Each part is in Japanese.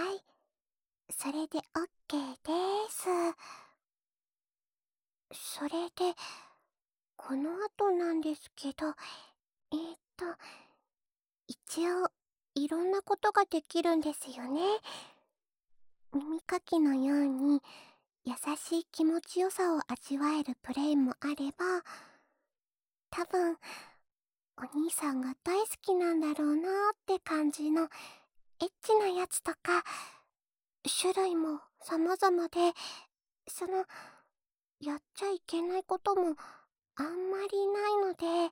はい、それで OK です。それで、この後なんですけど、えーっと、一応、いろんなことができるんですよね。耳かきのように、優しい気持ちよさを味わえるプレイもあれば、多分、お兄さんが大好きなんだろうなーって感じの、エッチなやつとか、種類も様々で、その、やっちゃいけないこともあんまりないので、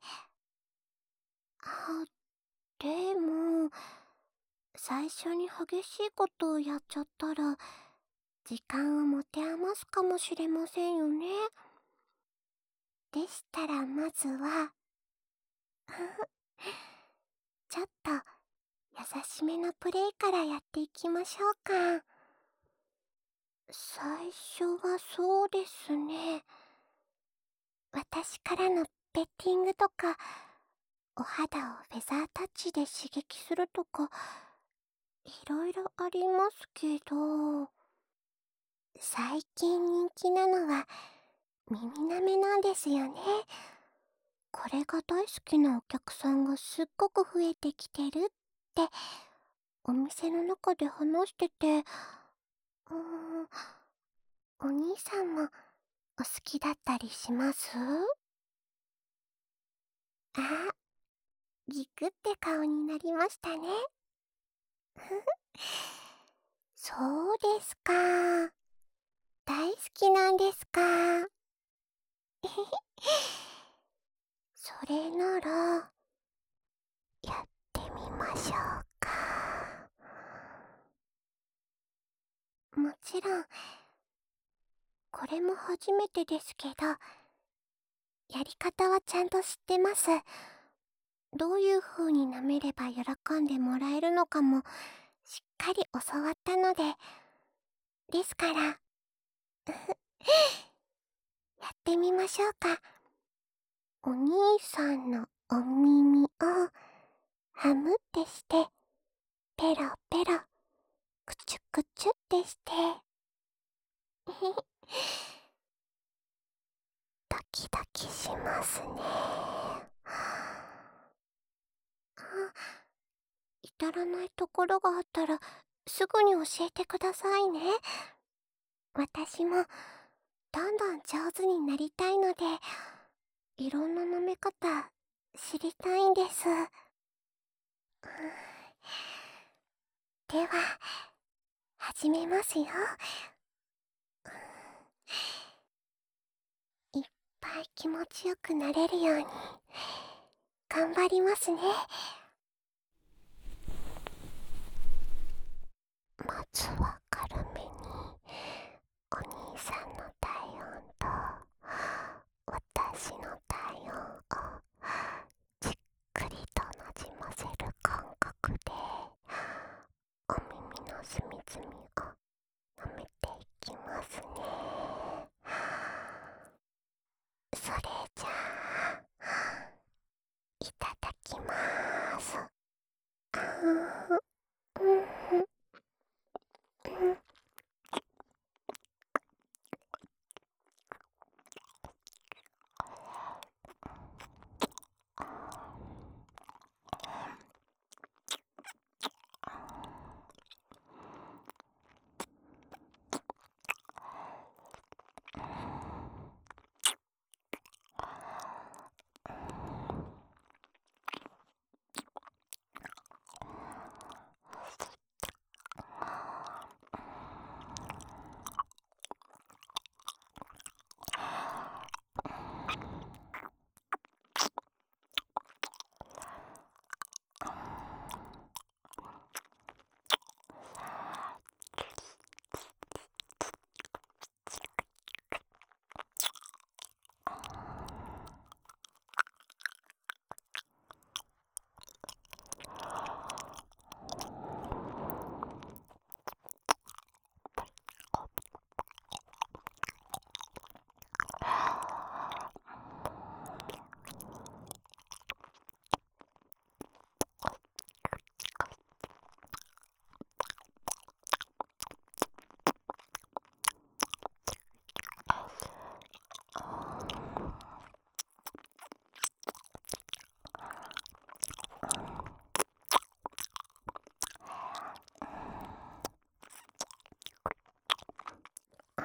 あ、でも、最初に激しいことをやっちゃったら、時間を持て余すかもしれませんよね。でしたらまずは、ちょっと優しめのプレイからやっていきましょうか。最初はそうですね。私からのペッティングとか、お肌をフェザータッチで刺激するとか、いろいろありますけど、最近人気なのは耳舐めなんですよね。これが大好きなお客さんがすっごく増えてきてるってお店の中で話してて、お兄さんもお好きだったりします？あ、ギクって顔になりましたね。そうですか。大好きなんですか。それなら、やってみましょうか。もちろん、これも初めてですけど、やり方はちゃんと知ってます。どういう風に舐めれば喜んでもらえるのかも、しっかり教わったので、ですから、やってみましょうか。お兄さんのお耳を、ハムってして、ペロペロ、くちゅくちゅってして、ドキドキしますね。至らないところがあったら、すぐに教えてくださいね。私も、どんどん上手になりたいので、いろんな舐め方、知りたいんです。では、始めますよ。いっぱい気持ちよくなれるように、頑張りますね。まずは軽めに、お兄さんの体温と、私の体温を、じっくりとなじませる感覚で、お耳の隅々を舐めていきますね。それじゃあ、いただきまーす。あー、うん、うん、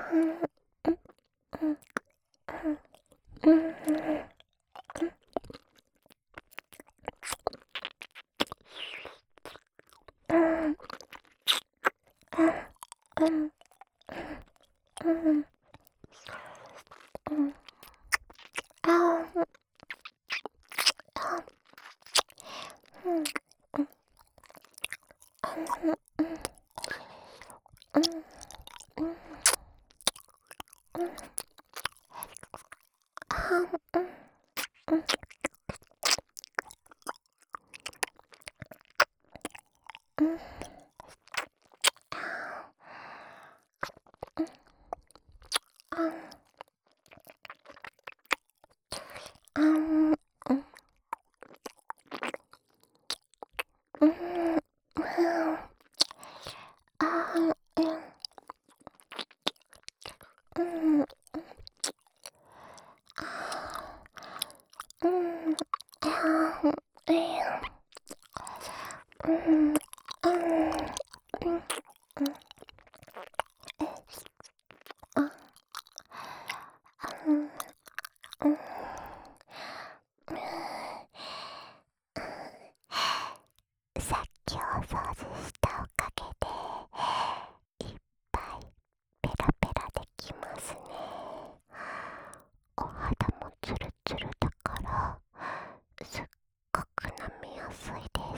さっきお掃除したおかげでいっぱいペラペラできますね。お肌もツルツルだからすっごく舐めやすいです。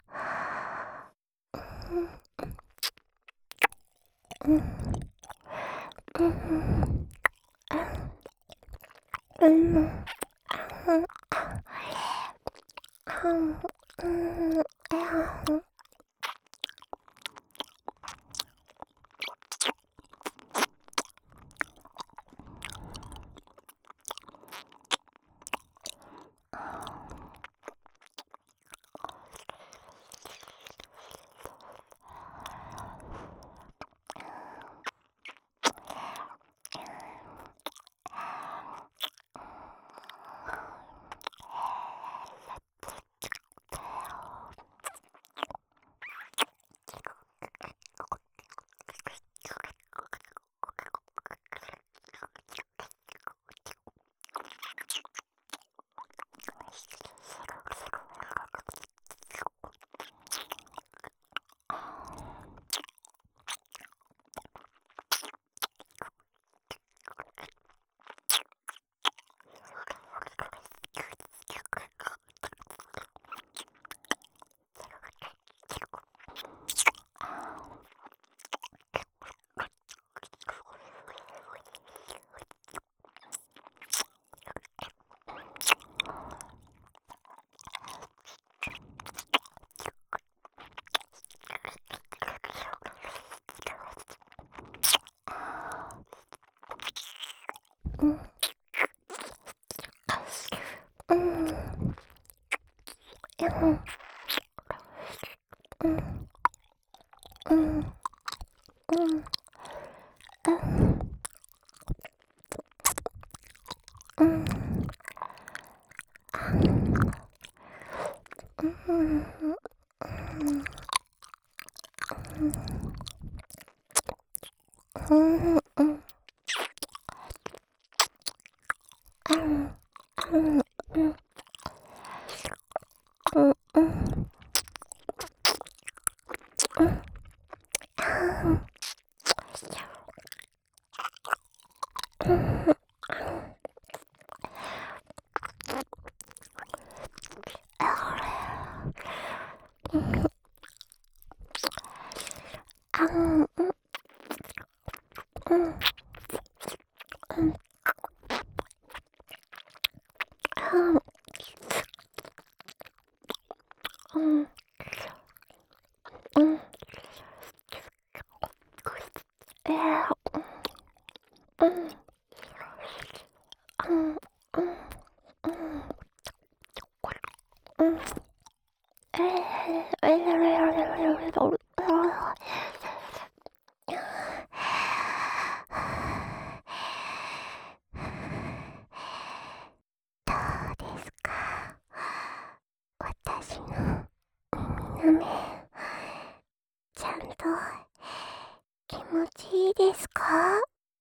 どうですか、私の耳の目、ちゃんと気持ちいいですか？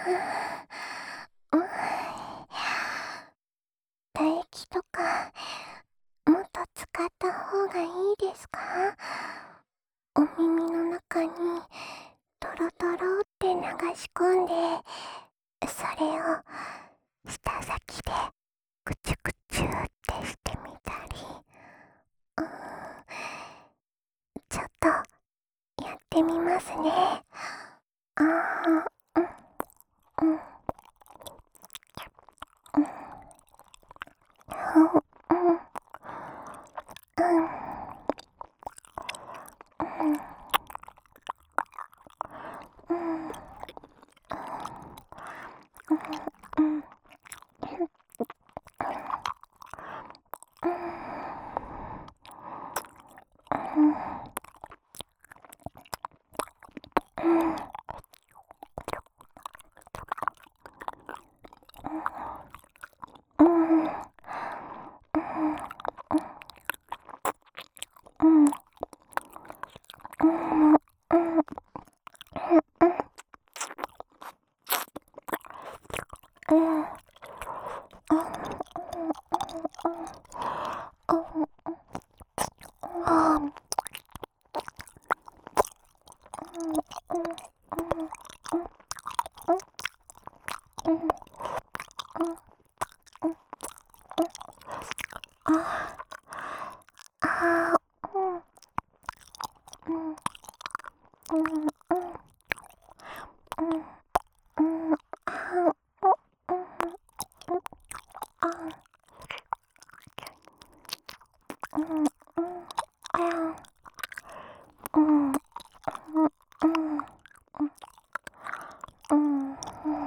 うん。唾液とか、もっと使った方がいいですか？お耳の中にトロトロって流し込んで、それを舌先でクチュクチュってしてみたり、うーん、ちょっとやってみますね。ああ、うん、うん、うん、うん、うん、うん、うん、うん、うん、うん、うん、あー、うん、うん、うん、うん、うん、うん、うん、うん、うん、うん、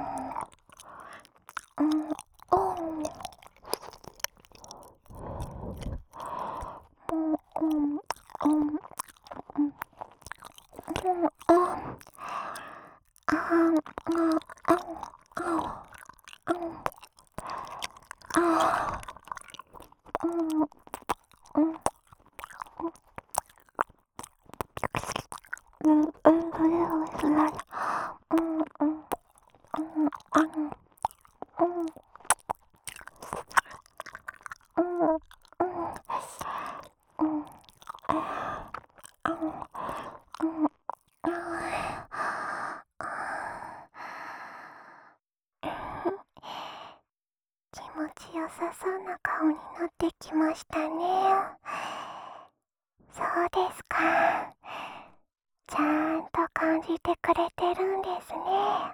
気持ちよさそうな顔になってきましたね。そうですか。ちゃんと感じてくれてるんですね。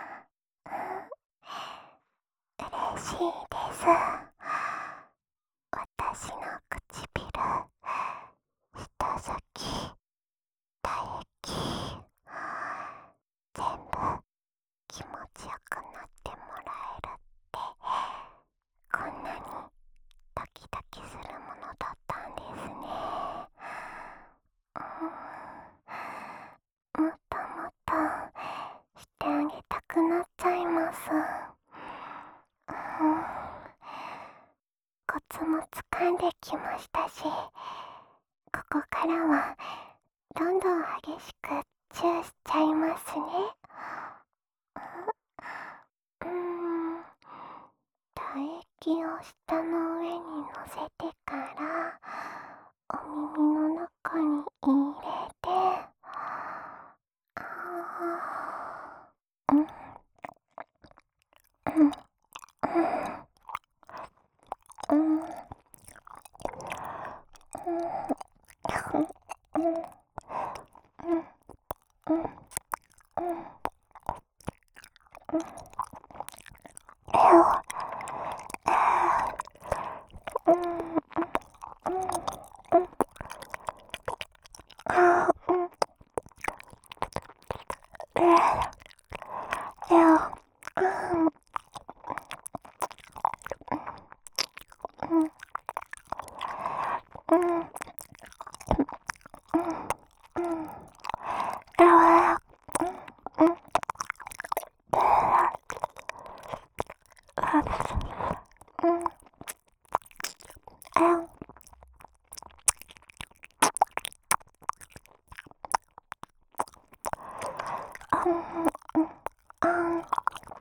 嬉しいです。私の唇、舌先、唾液、全部気持ちよくなってもらえるってこんなにドキドキするものだったんですね。もっともっとしてあげたくなっちゃいます。コツもつかんできましたし、ここからはどんどん激しくチューしちゃいますね。うーん、唾液を舌の上に乗せてからお耳の中に入れて、あー、うん、うん、うん、うん、うん、うん、うん、あー、うん、いや、うん、うん、うん、あー、うん、うん、あ、うん、あん、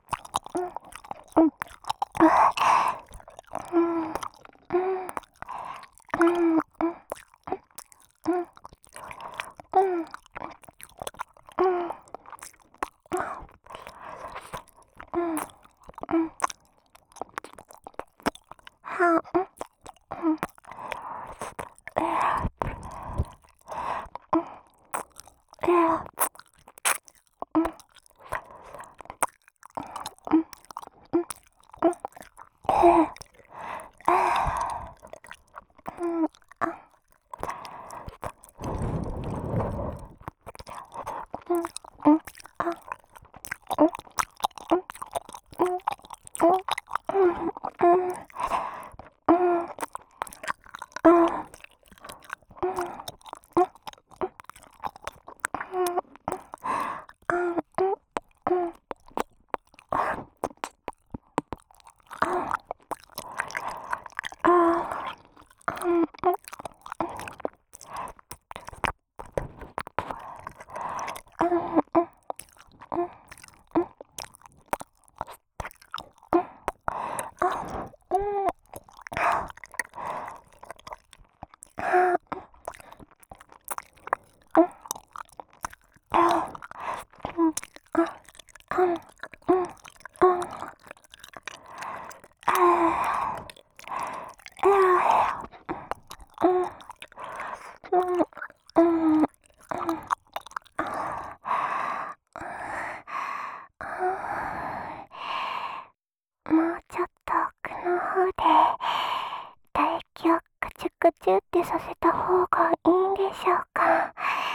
ってさせた方がいいんでしょうか。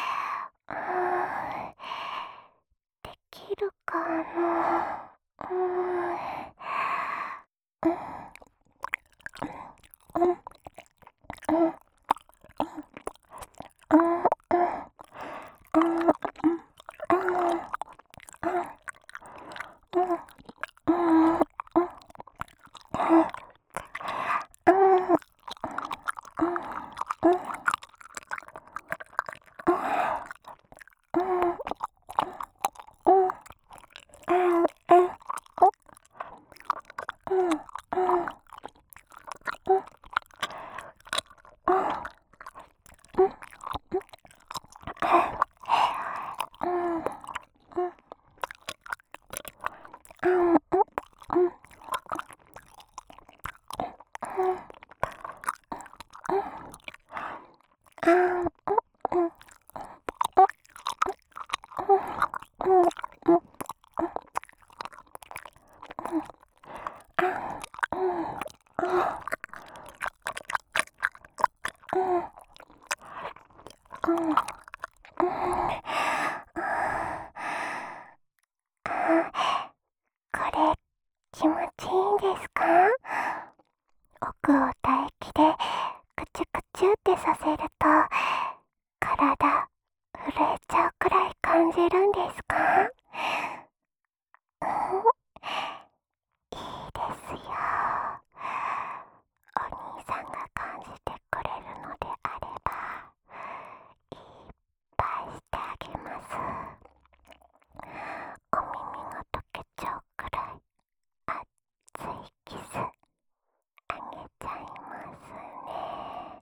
できるかな。これ気持ちいいですか？奥を唾液でクチュクチュってさせると体震えちゃうくらい感じるんですか？いいですよ。お兄さんが感じてくれるのであればいっぱいしてあげます。お耳が溶けちゃうくらい熱いキスあげちゃいますね。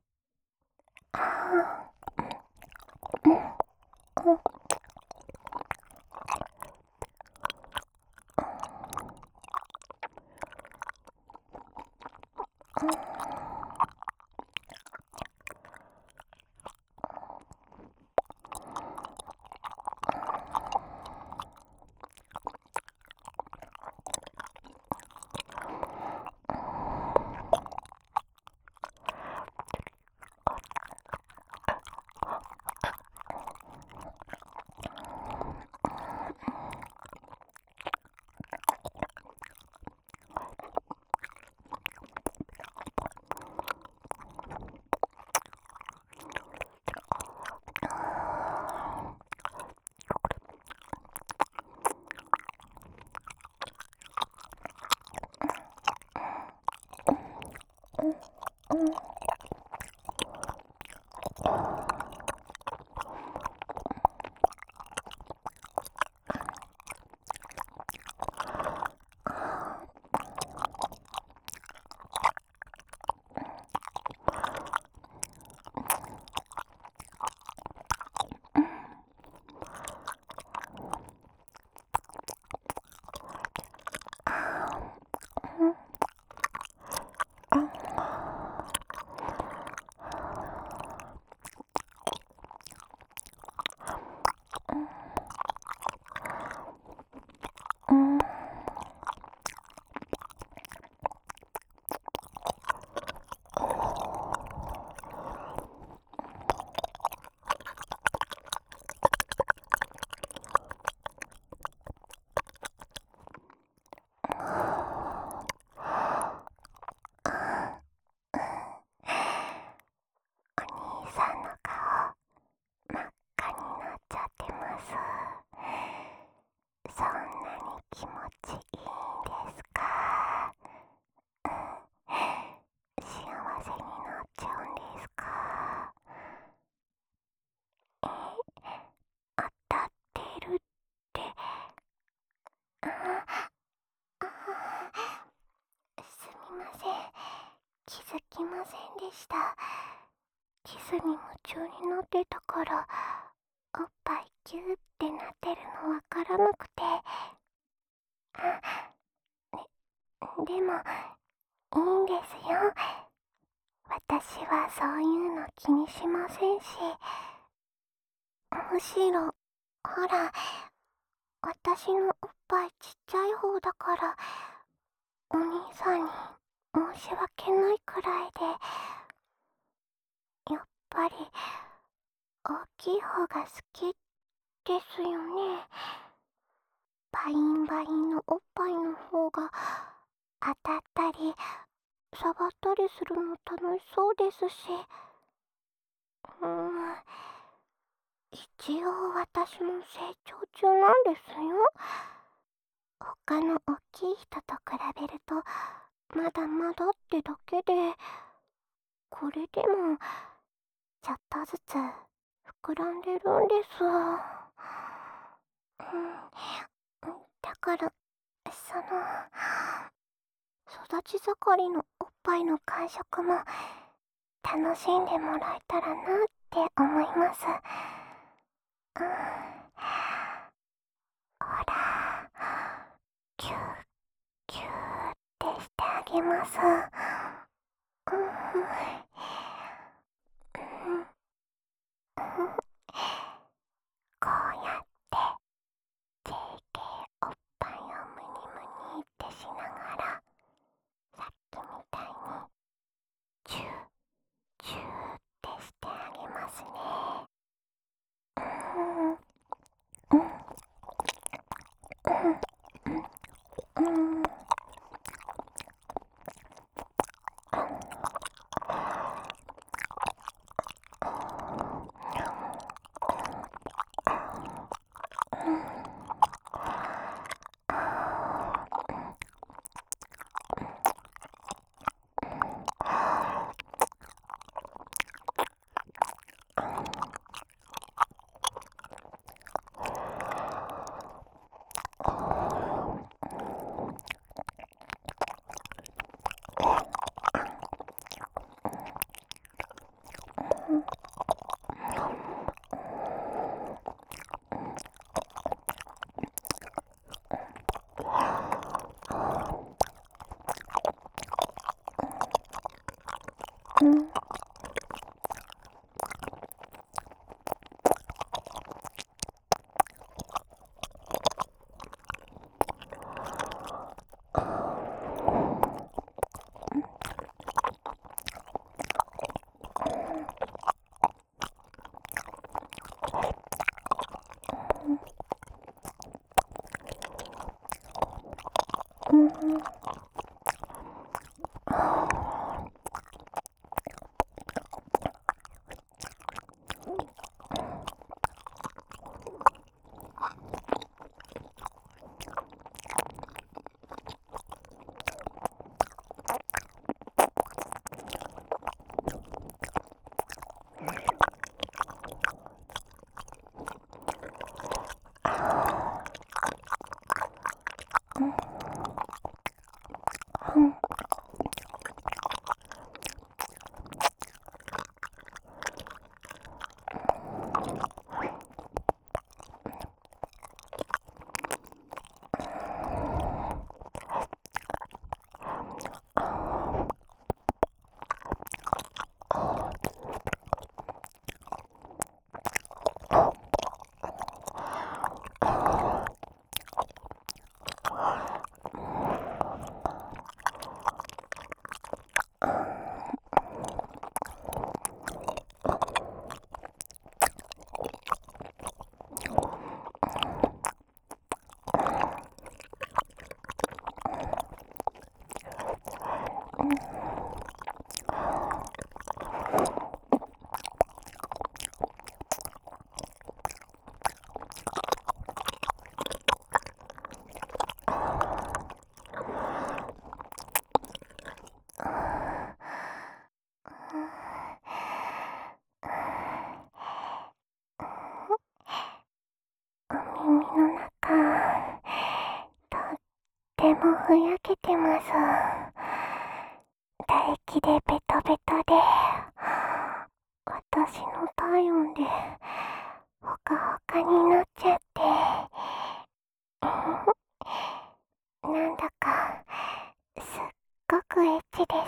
そんなに気持ちいいんですか？幸せになっちゃうんですか？当たってるって。ああ、すみません。気づきませんでした。キスに夢中になってたから、おっぱいキューってなってるのわからなくて。でも、いいんですよ。私はそういうの気にしませんし。むしろ、ほら、私のおっぱいちっちゃい方だから、お兄さんに申し訳ないくらいで、やっぱり大きい方が好きですよね。バインバインのおっぱいの方が当たったり触ったりするの楽しそうですし。一応私も成長中なんですよ。他の大きい人と比べるとまだまだってだけで、これでもちょっとずつ膨らんでるんです。だから、育ち盛りのおっぱいの感触も楽しんでもらえたらなって思います。ほら、キューキューってしてあげます。こうやって JK おっぱいをムニムニってしながら、さっきみたいにチューチューってしてあげますね。うんうんうんうんもふやけてます。唾液でベトベトで、私の体温でほかほかになっちゃって、なんだかすっごくエッチです。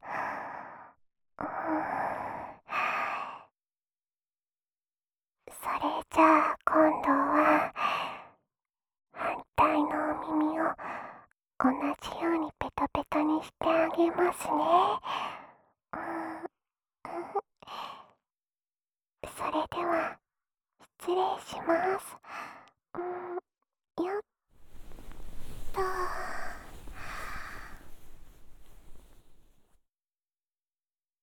それじゃあ今度は反対のお耳を同じようにペトペトにしてあげますね。それでは失礼します。よっと。